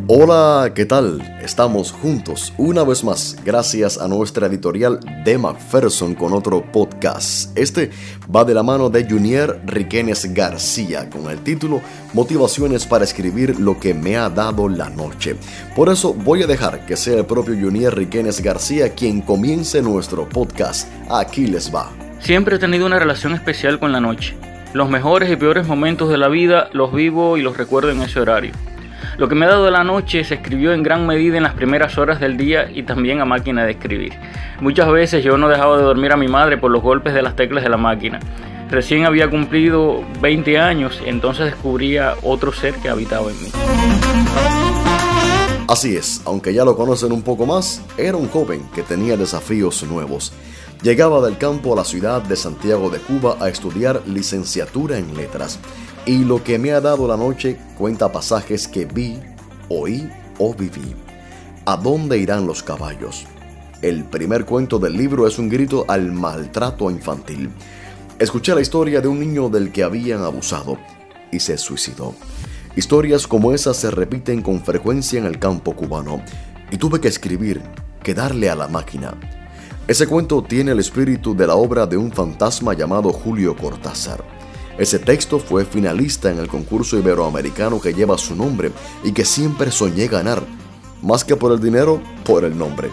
Hola, ¿qué tal? Estamos juntos una vez más gracias a nuestra editorial de Macpherson con otro podcast. Este va de la mano de Junier Riquenes García con el título Motivaciones para escribir lo que me ha dado la noche. Por eso voy a dejar que sea el propio Junier Riquenes García quien comience nuestro podcast. Aquí les va. Siempre he tenido una relación especial con la noche. Los mejores y peores momentos de la vida los vivo y los recuerdo en ese horario. Lo que me ha dado la noche se escribió en gran medida en las primeras horas del día y también a máquina de escribir. Muchas veces yo no dejaba de dormir a mi madre por los golpes de las teclas de la máquina. Recién había cumplido 20 años, entonces descubría otro ser que habitaba en mí. Así es, aunque ya lo conocen un poco más, era un joven que tenía desafíos nuevos. Llegaba del campo a la ciudad de Santiago de Cuba a estudiar licenciatura en letras. Y lo que me ha dado la noche cuenta pasajes que vi, oí o viví. ¿A dónde irán los caballos? El primer cuento del libro es un grito al maltrato infantil. Escuché la historia de un niño del que habían abusado y se suicidó. Historias como esas se repiten con frecuencia en el campo cubano y tuve que escribir, que darle a la máquina. Ese cuento tiene el espíritu de la obra de un fantasma llamado Julio Cortázar. Ese texto fue finalista en el concurso iberoamericano que lleva su nombre y que siempre soñé ganar, más que por el dinero, por el nombre.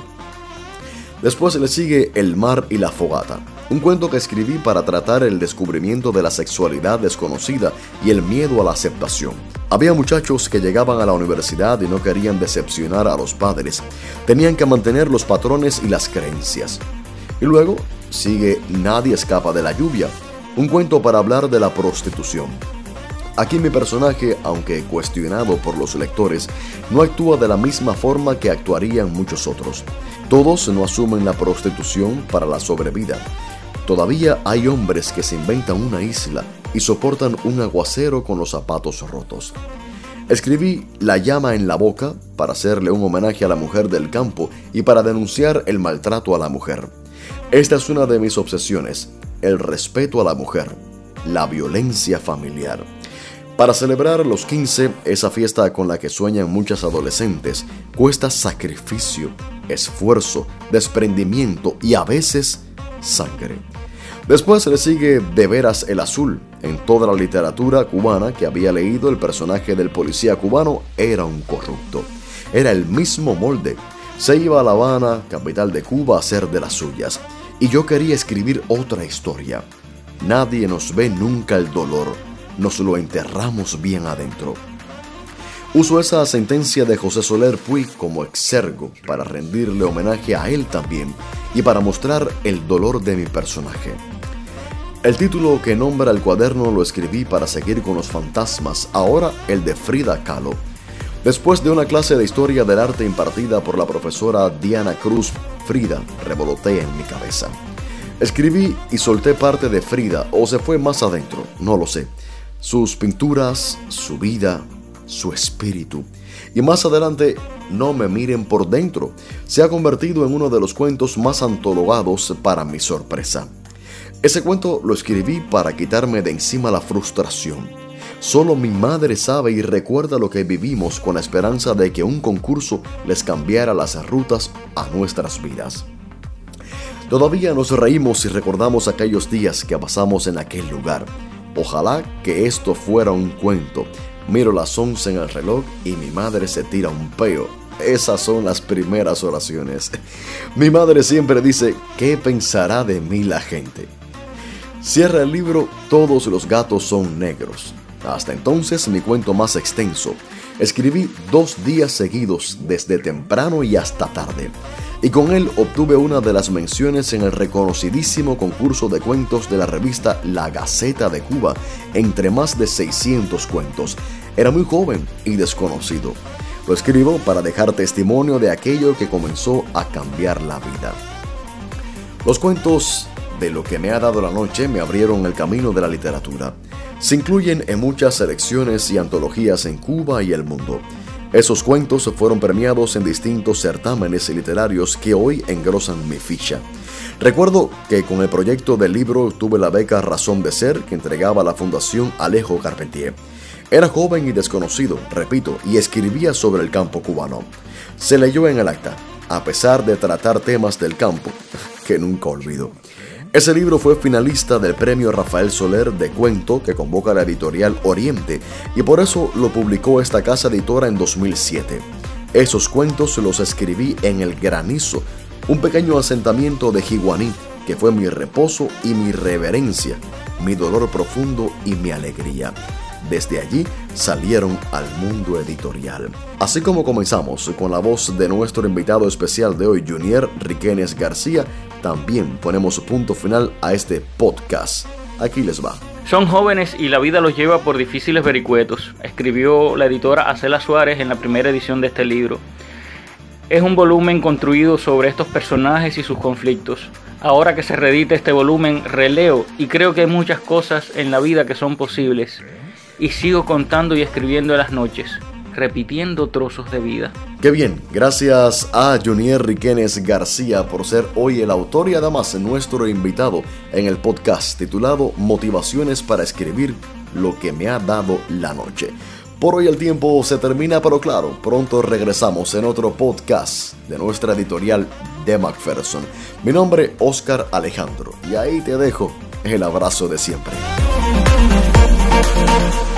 Después le sigue El mar y la fogata, un cuento que escribí para tratar el descubrimiento de la sexualidad desconocida y el miedo a la aceptación. Había muchachos que llegaban a la universidad y no querían decepcionar a los padres, tenían que mantener los patrones y las creencias. Y luego sigue Nadie escapa de la lluvia, un cuento para hablar de la prostitución. Aquí mi personaje, aunque cuestionado por los lectores, no actúa de la misma forma que actuarían muchos otros. Todos no asumen la prostitución para la sobrevida. Todavía hay hombres que se inventan una isla y soportan un aguacero con los zapatos rotos. Escribí La llama en la boca para hacerle un homenaje a la mujer del campo y para denunciar el maltrato a la mujer. Esta es una de mis obsesiones. El respeto a la mujer, la violencia familiar. Para celebrar los 15, esa fiesta con la que sueñan muchas adolescentes, cuesta sacrificio, esfuerzo, desprendimiento y a veces sangre. Después le sigue De veras el azul. En toda la literatura cubana que había leído, el personaje del policía cubano era un corrupto. Era el mismo molde. Se iba a La Habana, capital de Cuba, a hacer de las suyas. Y yo quería escribir otra historia. Nadie nos ve nunca el dolor, nos lo enterramos bien adentro. Uso esa sentencia de José Soler Puig como exergo para rendirle homenaje a él también y para mostrar el dolor de mi personaje. El título que nombra el cuaderno lo escribí para seguir con los fantasmas, ahora el de Frida Kahlo. Después de una clase de historia del arte impartida por la profesora Diana Cruz, Frida revolotea en mi cabeza. Escribí y solté parte de Frida, o se fue más adentro, no lo sé. Sus pinturas, su vida, su espíritu. Y más adelante, No me miren por dentro, se ha convertido en uno de los cuentos más antologados para mi sorpresa. Ese cuento lo escribí para quitarme de encima la frustración. Solo mi madre sabe y recuerda lo que vivimos con la esperanza de que un concurso les cambiara las rutas a nuestras vidas. Todavía nos reímos y recordamos aquellos días que pasamos en aquel lugar. Ojalá que esto fuera un cuento. Miro las 11 en el reloj y mi madre se tira un peo. Esas son las primeras oraciones. Mi madre siempre dice, ¿qué pensará de mí la gente? Cierra el libro, Todos los gatos son negros. Hasta entonces mi cuento más extenso. Escribí 2 días seguidos, desde temprano y hasta tarde. Y con él obtuve una de las menciones en el reconocidísimo concurso de cuentos de la revista La Gaceta de Cuba, entre más de 600 cuentos. Era muy joven y desconocido. Lo escribo para dejar testimonio de aquello que comenzó a cambiar la vida. Los cuentos de lo que me ha dado la noche me abrieron el camino de la literatura. Se incluyen en muchas selecciones y antologías en Cuba y el mundo. Esos cuentos fueron premiados en distintos certámenes literarios que hoy engrosan mi ficha. Recuerdo que con el proyecto del libro tuve la beca Razón de Ser que entregaba la Fundación Alejo Carpentier. Era joven y desconocido, repito, y escribía sobre el campo cubano. Se leyó en el acta, a pesar de tratar temas del campo, que nunca olvido. Ese libro fue finalista del premio Rafael Soler de cuento que convoca la editorial Oriente, y por eso lo publicó esta casa editora en 2007. Esos cuentos los escribí en El Granizo, un pequeño asentamiento de Jiguaní, que fue mi reposo y mi reverencia, mi dolor profundo y mi alegría. Desde allí salieron al mundo editorial. Así como comenzamos con la voz de nuestro invitado especial de hoy, Junier Riquenes García, también ponemos punto final a este podcast. Aquí les va. Son jóvenes y la vida los lleva por difíciles vericuetos, escribió la editora Acela Suárez en la primera edición de este libro. Es un volumen construido sobre estos personajes y sus conflictos. Ahora que se reedita este volumen, releo y creo que hay muchas cosas en la vida que son posibles. Y sigo contando y escribiendo en las noches, repitiendo trozos de vida. ¡Qué bien! Gracias a Junier Riquenes García por ser hoy el autor y además nuestro invitado en el podcast titulado Motivaciones para escribir lo que me ha dado la noche. Por hoy el tiempo se termina, pero claro, pronto regresamos en otro podcast de nuestra editorial de Macpherson. Mi nombre, Oscar Alejandro, y ahí te dejo el abrazo de siempre.